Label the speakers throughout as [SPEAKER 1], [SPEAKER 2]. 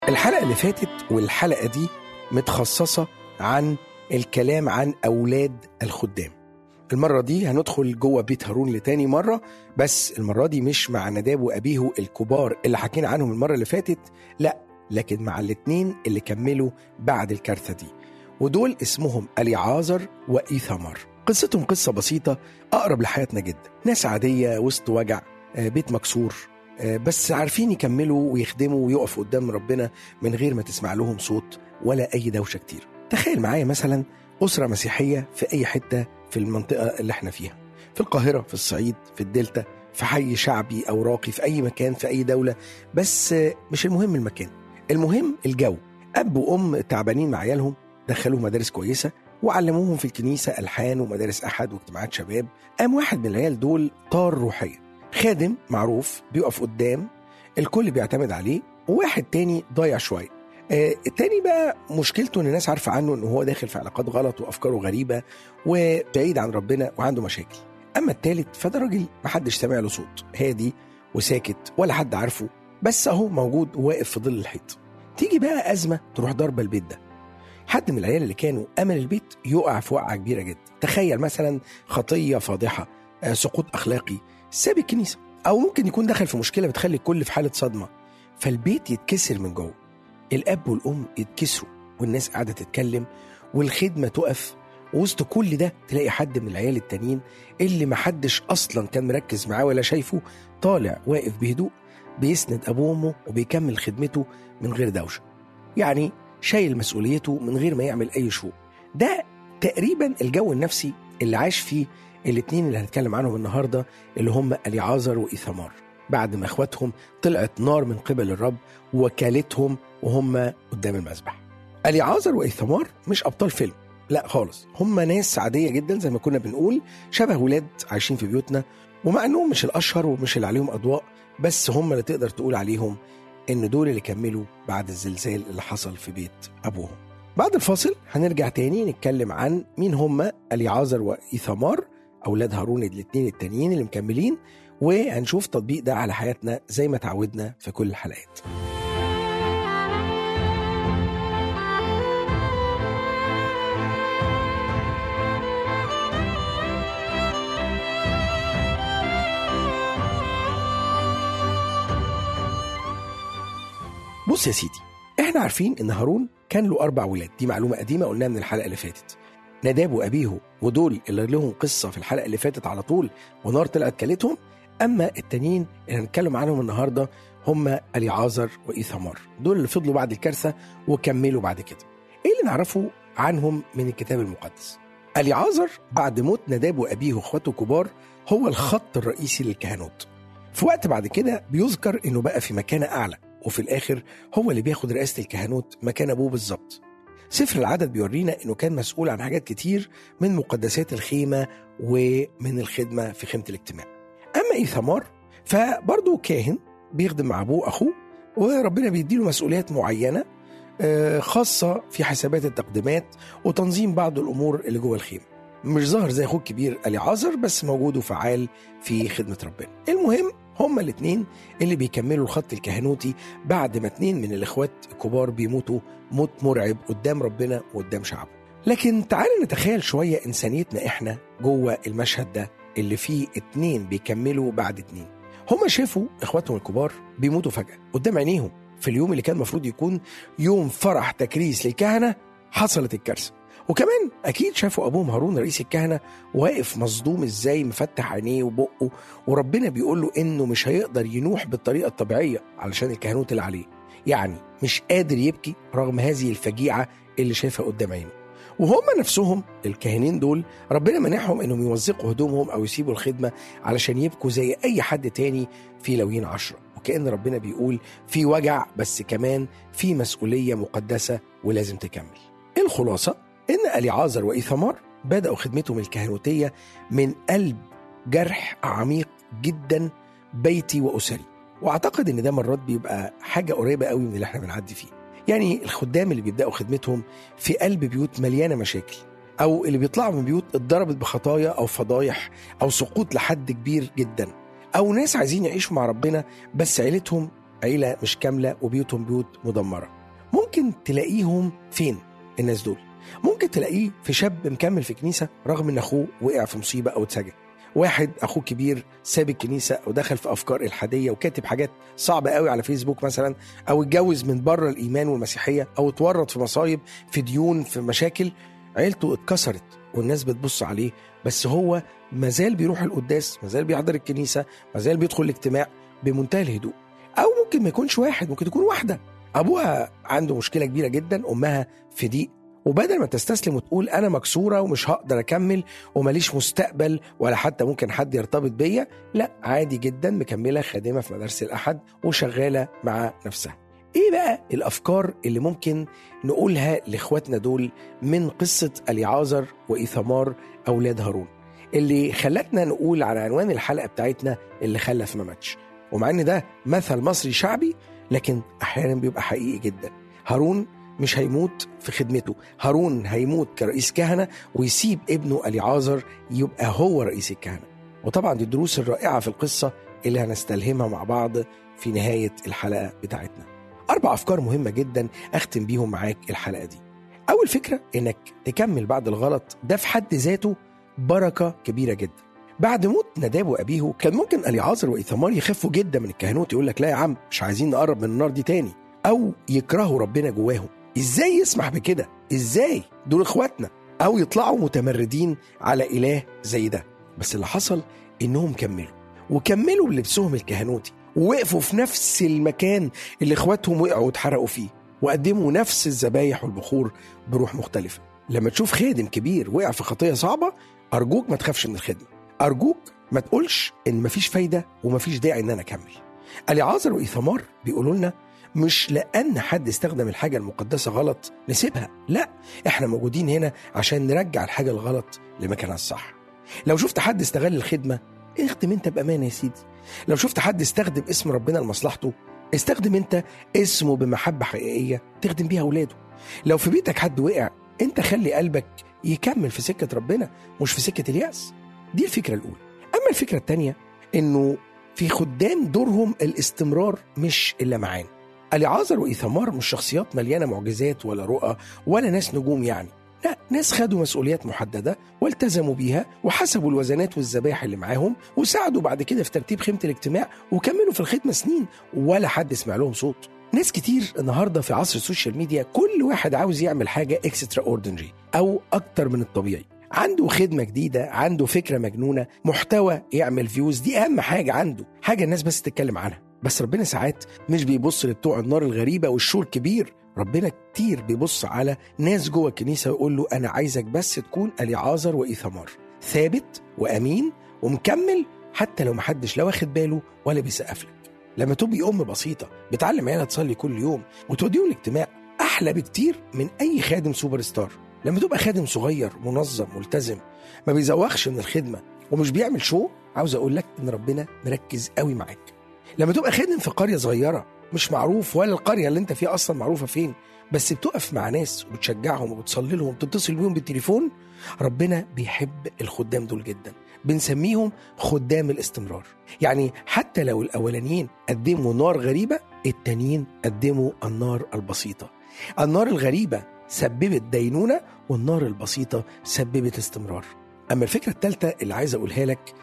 [SPEAKER 1] الحلقة اللي فاتت والحلقة دي متخصصة عن الكلام عن أولاد الخدام. المرة دي هندخل جوه بيت هارون لتاني مرة، بس المرة دي مش مع نداب وأبيه الكبار اللي حكينا عنهم المرة اللي فاتت، لا، لكن مع الاتنين اللي كملوا بعد الكارثة دي، ودول اسمهم أليعازر وإيثامار. قصتهم قصة بسيطة أقرب لحياتنا جدا، ناس عادية وسط وجع، بيت مكسور، بس عارفين يكملوا ويخدموا ويقفوا قدام ربنا من غير ما تسمع لهم صوت ولا أي دوشة كتير. تخيل معايا مثلا أسرة مسيحية في أي حتة في المنطقة اللي احنا فيها، في القاهرة، في الصعيد، في الدلتا، في حي شعبي أو راقي، في أي مكان، في أي دولة، بس مش المهم المكان، المهم الجو. أب وأم تعبانين مع عيالهم، دخلوهم مدارس كويسة وعلموهم في الكنيسة ألحان ومدارس أحد واجتماعات شباب. قام واحد من العيال دول طار روحيا، خادم معروف بيقف قدام الكل بيعتمد عليه، وواحد تاني ضايع شوية. التاني بقى مشكلته ان الناس عارفة عنه ان هو داخل في علاقات غلط وافكاره غريبة وبعيد عن ربنا وعنده مشاكل. اما التالت فده راجل محدش سامع له صوت، هادي وساكت ولا حد عارفه، بس اهو موجود واقف في ظل الحيط. تيجي بقى أزمة تروح ضربة البيت ده، حد من العيال اللي كانوا أمل البيت يقع في وقعة كبيرة جدا. تخيل مثلا خطية فاضحة، سقوط أخلاقي، ساب الكنيسة، أو ممكن يكون دخل في مشكلة بتخلي الكل في حالة صدمة، فالبيت يتكسر من جوه، الأب والأم يتكسروا والناس قاعدة تتكلم والخدمة تقف. ووسط كل ده تلاقي حد من العيال التانيين اللي محدش أصلا كان مركز معاه ولا شايفه طالع واقف بهدوء بيسند أبوه وأمه وبيكمل خدمته من غير دوشة، يعني شايل مسؤوليته من غير ما يعمل أي شو. ده تقريبا الجو النفسي اللي عاش فيه الاتنين اللي هنتكلم عنهم النهاردة، اللي هم أليعازر وإيثامار، بعد ما اخواتهم طلعت نار من قبل الرب وكالتهم وهم قدام المذبح. أليعازر وإيثامار مش أبطال فيلم، لا خالص، هم ناس عادية جدا زي ما كنا بنقول، شبه ولاد عايشين في بيوتنا، ومع أنهم مش الأشهر ومش اللي عليهم أضواء، بس هم اللي تقدر تقول عليهم إن دول اللي كملوا بعد الزلزال اللي حصل في بيت أبوهم. بعد الفاصل هنرجع تاني نتكلم عن مين هم أليعازر وإيثامار، أولاد هارون الاتنين التانيين اللي مكملين، وهنشوف تطبيق ده على حياتنا زي ما تعودنا في كل الحلقات. بص يا سيدي، احنا عارفين ان هارون كان له 4 ولاد، دي معلومة قديمة قلناها من الحلقة اللي فاتت، نداب وأبيه، ودول اللي لهم قصة في الحلقة اللي فاتت على طول ونار طلعت كلتهم. أما التانيين اللي هنتكلم عنهم النهاردة هم أليعازر وإيثامار، دول اللي فضلوا بعد الكارثة وكملوا بعد كده. إيه اللي نعرفه عنهم من الكتاب المقدس؟ أليعازر بعد موت نداب وأبيه وإخواته الكبار هو الخط الرئيسي للكهنوت. في وقت بعد كده بيذكر إنه بقى في مكانة أعلى، وفي الآخر هو اللي بياخد رئاسة الكهنوت مكان أبوه بالظبط. سفر العدد بيورينا إنه كان مسؤول عن حاجات كتير من مقدسات الخيمة ومن الخدمة في خيمة الاجتماع. أما إيثامار فبرضه كاهن بيخدم مع أبوه أخوه، وربنا بيديله مسؤوليات معينة خاصة في حسابات التقديمات وتنظيم بعض الأمور اللي جوه الخيمة. مش ظاهر زي أخوه الكبير أليعازر، بس موجود وفعال في خدمة ربنا. المهم هما الاتنين اللي بيكملوا الخط الكهنوتي بعد ما 2 من الإخوات الكبار بيموتوا موت مرعب قدام ربنا وقدام شعبه. لكن تعالوا نتخيل شوية إنسانيتنا إحنا جوه المشهد ده اللي فيه 2 بيكملوا بعد 2. هما شافوا إخواتهم الكبار بيموتوا فجأة قدام عينيهم في اليوم اللي كان مفروض يكون يوم فرح تكريس للكهنة، حصلت الكارثة. وكمان أكيد شافوا أبوهم هارون رئيس الكهنة واقف مصدوم إزاي، مفتح عينيه وبقه، وربنا بيقول له إنه مش هيقدر ينوح بالطريقة الطبيعية علشان الكهنوت اللي عليه، يعني مش قادر يبكي رغم هذه الفجيعة اللي شافها قدام عينه. وهم نفسهم الكاهنين دول ربنا منحهم إنهم يوثقوا هدومهم أو يسيبوا الخدمة علشان يبكوا زي أي حد تاني في لاويين 10، وكأن ربنا بيقول في وجع بس كمان في مسؤولية مقدسة ولازم تكمل. الخلاصة إن أليعازر وإيثامار بدأوا خدمتهم الكهنوتية من قلب جرح عميق جدا بيتي وأسري، وأعتقد إن ده مرات بيبقى حاجة قريبة قوي من اللي احنا بنعدي فيه. يعني الخدام اللي بيبدأوا خدمتهم في قلب بيوت مليانة مشاكل، أو اللي بيطلعوا من بيوت اتضربت بخطايا أو فضايح أو سقوط لحد كبير جدا، أو ناس عايزين يعيشوا مع ربنا بس عيلتهم عيلة مش كاملة وبيوتهم بيوت مدمرة. ممكن تلاقيهم فين الناس دول؟ ممكن تلاقيه في شاب مكمل في كنيسة رغم ان اخوه وقع في مصيبة او اتسجن، واحد اخوه كبير ساب الكنيسة او دخل في افكار الحادية وكاتب حاجات صعبة قوي على فيسبوك مثلا، او اتجوز من بره الايمان والمسيحية، او اتورط في مصايب، في ديون، في مشاكل، عيلته اتكسرت والناس بتبص عليه، بس هو مازال بيروح القداس، مازال بيحضر الكنيسة، مازال بيدخل الاجتماع بمنتهى الهدوء. او ممكن ما يكونش واحد، ممكن تكون واحدة ابوها عنده مشكلة كبيرة جدا، امها في ضيق، وبدل ما تستسلم وتقول أنا مكسورة ومش هقدر أكمل وماليش مستقبل ولا حتى ممكن حد يرتبط بيا، لا، عادي جدا مكملة خادمة في مدارس الأحد وشغالة مع نفسها. إيه بقى الأفكار اللي ممكن نقولها لإخواتنا دول من قصة اليعازر وإيثمار أولاد هارون اللي خلتنا نقول على عنوان الحلقة بتاعتنا اللي خلف ما ماتش؟ ومع إن ده مثل مصري شعبي لكن أحيانا بيبقى حقيقي جدا. هارون مش هيموت في خدمته، هارون هيموت كرئيس كهنة ويسيب ابنه اليعازر يبقى هو رئيس الكهنة. وطبعا دي الدروس الرائعة في القصة اللي هنستلهمها مع بعض في نهاية الحلقة بتاعتنا. 4 أفكار مهمة جدا أختم بيهم معاك الحلقة دي. أول فكرة إنك تكمل بعد الغلط، ده في حد ذاته بركة كبيرة جدا. بعد موت نداب وأبيه كان ممكن اليعازر وإيثمار يخافوا جدا من الكهنوت، يقول لك لا يا عم مش عايزين نقرب من النار دي تاني، أو يكرهوا ربنا جواهم، ازاي يسمح بكده؟ ازاي دول اخواتنا؟ او يطلعوا متمردين على اله زي ده. بس اللي حصل انهم كملوا بلبسهم الكهنوتي، ووقفوا في نفس المكان اللي اخواتهم وقعوا واتحرقوا فيه، وقدموا نفس الذبايح والبخور بروح مختلفة. لما تشوف خادم كبير وقع في خطية صعبة، ارجوك ما تخافش من الخدمة، ارجوك ما تقولش ان مفيش فايدة ومفيش داعي ان انا اكمل. اليعازر وإيثمار بيقولوا لنا مش لأن حد استخدم الحاجة المقدسة غلط نسيبها، لا، احنا موجودين هنا عشان نرجع الحاجة الغلط لمكانها الصح. لو شفت حد استغل الخدمة، اخدم انت بأمانة يا سيدي. لو شفت حد استخدم اسم ربنا لمصلحته، استخدم انت اسمه بمحبة حقيقية تخدم بيها أولاده. لو في بيتك حد وقع، انت خلي قلبك يكمل في سكة ربنا مش في سكة اليأس. دي الفكرة الأولى. أما الفكرة التانية إنه في خدام دورهم الاستمرار مش اللمعان. اليعازر وإيثمار مش شخصيات مليانة معجزات ولا رؤى ولا ناس نجوم يعني، لا، ناس خدوا مسؤوليات محددة والتزموا بيها وحسبوا الوزنات والذبائح اللي معاهم، وساعدوا بعد كده في ترتيب خيمة الاجتماع، وكملوا في الخدمة سنين ولا حد سمع لهم صوت. ناس كتير النهاردة في عصر السوشيال ميديا كل واحد عاوز يعمل حاجة اكسترا اوردينري أو أكتر من الطبيعي، عنده خدمة جديدة، عنده فكرة مجنونة، محتوى يعمل فيوز، دي أهم حاجة عنده، حاجة الناس بس تتكلم عنها. بس ربنا ساعات مش بيبص لبتوع النار الغريبة والشو الكبير، ربنا كتير بيبص على ناس جوه الكنيسة ويقول له أنا عايزك بس تكون اليعازر وإيثمار، ثابت وأمين ومكمل حتى لو محدش لا واخد باله ولا بيسقف لك. لما تبقي أم بسيطة بتعلم عيالها تصلي كل يوم وتوديهم الاجتماع، أحلى بكتير من أي خادم سوبر ستار. لما تبقى خادم صغير منظم ملتزم ما بيزوخش من الخدمة ومش بيعمل شو، عاوز أقول لك إن ربنا مركز قوي معاك. لما تبقى خادم في قرية صغيرة مش معروف ولا القرية اللي انت فيها أصلا معروفة فين، بس بتقف مع ناس وبتشجعهم وبتصلي لهم وبتتصل بيهم بالتليفون، ربنا بيحب الخدام دول جدا، بنسميهم خدام الاستمرار. يعني حتى لو الأولانيين قدموا نار غريبة، التانيين قدموا النار البسيطة. النار الغريبة سببت دينونة والنار البسيطة سببت استمرار. أما الفكرة الثالثة اللي عايز أقولها لك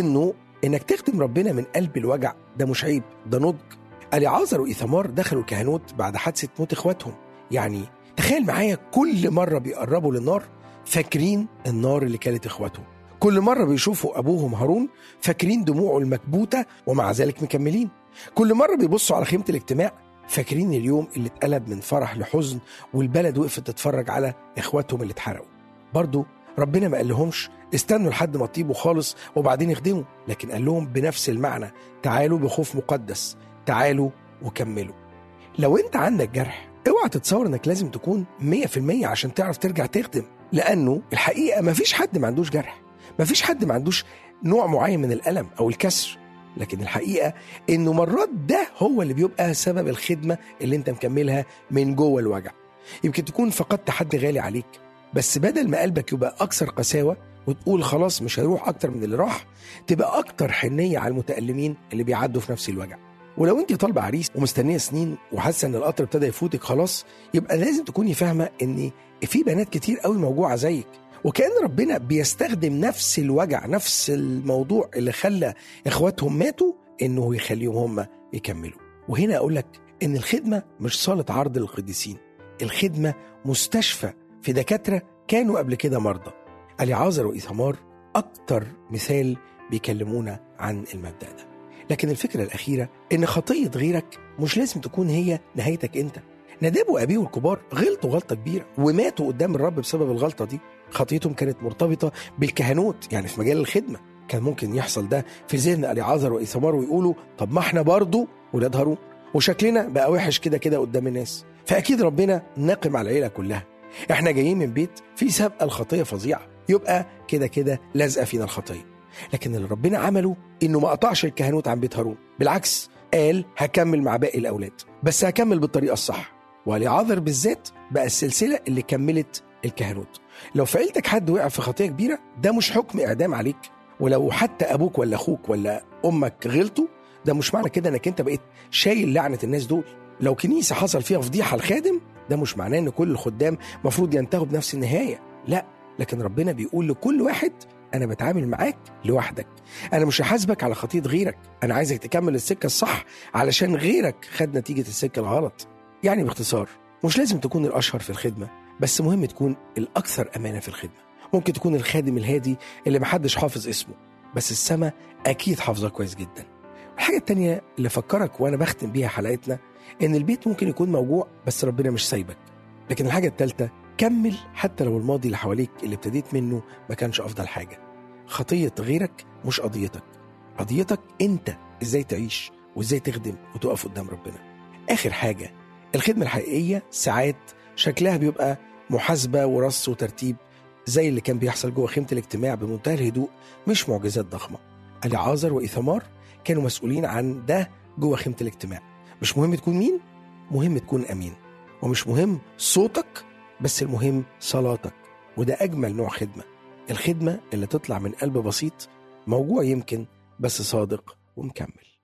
[SPEAKER 1] إنك تخدم ربنا من قلب الوجع، ده مش عيب، ده نضج. اليعازر وإيثمار دخلوا الكهنوت بعد حادثة موت إخواتهم. يعني تخيل معايا كل مرة بيقربوا للنار فاكرين النار اللي كانت إخواتهم، كل مرة بيشوفوا أبوهم هارون فاكرين دموعه المكبوتة ومع ذلك مكملين، كل مرة بيبصوا على خيمة الاجتماع فاكرين اليوم اللي اتقلب من فرح لحزن والبلد وقفت تتفرج على إخواتهم اللي اتحرقوا. برضو ربنا ما قال لهمش استنوا لحد ما تطيبوا خالص وبعدين يخدموا، لكن قال لهم بنفس المعنى تعالوا بخوف مقدس، تعالوا وكملوا. لو انت عندك جرح اوعى تتصور انك لازم تكون 100% عشان تعرف ترجع تخدم، لانه الحقيقة ما فيش حد ما عندوش جرح، ما فيش حد ما عندوش نوع معين من الألم او الكسر، لكن الحقيقة انه مرات ده هو اللي بيبقى سبب الخدمة اللي انت مكملها من جوه الوجع. يمكن تكون فقدت حد غالي عليك، بس بدل ما قلبك يبقى أكثر قساوة وتقول خلاص مش هيروح أكتر من اللي راح، تبقى أكتر حنية على المتألمين اللي بيعدوا في نفس الوجع. ولو انت طالبه عريس ومستنيه سنين وحاسه ان القطر ابتدى يفوتك خلاص، يبقى لازم تكوني فاهمه ان في بنات كتير قوي موجوعه زيك، وكأن ربنا بيستخدم نفس الوجع، نفس الموضوع اللي خلى اخواتهم ماتوا، انه يخليهم هم يكملوا. وهنا اقول لك ان الخدمه مش صاله عرض للقديسين، الخدمه مستشفى في دكاتره كانوا قبل كده مرضى. اليعازر وإيثمار اكتر مثال بيكلمونا عن المبدأ ده. لكن الفكرة الأخيرة إن خطية غيرك مش لازم تكون هي نهايتك أنت. نداب وأبيه الكبار غلطوا غلطة كبيرة وماتوا قدام الرب بسبب الغلطة دي. خطيتهم كانت مرتبطة بالكهنوت، يعني في مجال الخدمة. كان ممكن يحصل ده في ذهن اليعازر وإيثمار ويقولوا طب ما احنا برضو ولاد هارون وشكلنا بقى وحش كده كده قدام الناس، فأكيد ربنا ناقم على العيلة كلها. احنا جايين من بيت في سابقة الخطية فظيعة، يبقى كده كده لازقة فينا الخطية. لكن اللي ربنا عمله إنه ما قطعش الكهنوت عن بيت هارون، بالعكس قال هكمل مع باقي الأولاد، بس هكمل بالطريقة الصح. واليعازر بالذات بقى السلسلة اللي كملت الكهنوت. لو في عيلتك حد وقع في خطية كبيرة، ده مش حكم إعدام عليك. ولو حتى أبوك ولا أخوك ولا أمك غلطوا، ده مش معنى كده إنك أنت بقيت شايل لعنة الناس دول. لو كنيسة حصل فيها فضيحة الخادم، ده مش معناه إن كل الخدام مفروض ينتهوا بنفس النهاية، لا. لكن ربنا بيقول لكل واحد أنا بتعامل معاك لوحدك، أنا مش هحاسبك على خطية غيرك، أنا عايزك تكمل السكة الصح علشان غيرك خد نتيجة السكة الغلط. يعني باختصار، مش لازم تكون الأشهر في الخدمة، بس مهم تكون الأكثر أمانة في الخدمة. ممكن تكون الخادم الهادي اللي محدش حافظ اسمه، بس السما أكيد حافظه كويس جدا. الحاجة التانية اللي فكرك وأنا بختم بيها حلقتنا، إن البيت ممكن يكون موجوع بس ربنا مش سايبك. لكن الحاجة التالتة، كمل حتى لو الماضي اللي حواليك اللي ابتديت منه ما كانش أفضل حاجة. خطية غيرك مش قضيتك، قضيتك أنت إزاي تعيش وإزاي تخدم وتقف قدام ربنا. آخر حاجة، الخدمة الحقيقية ساعات شكلها بيبقى محاسبة ورص وترتيب زي اللي كان بيحصل جوه خيمة الاجتماع بمنتهى الهدوء، مش معجزات ضخمة. اليعازر وإيثمار كانوا مسؤولين عن ده جوه خيمة الاجتماع. مش مهم تكون مين، مهم تكون أمين، ومش مهم صوتك، بس المهم صلاتك. وده أجمل نوع خدمة، الخدمة اللي تطلع من قلب بسيط موجوع يمكن بس صادق ومكمل.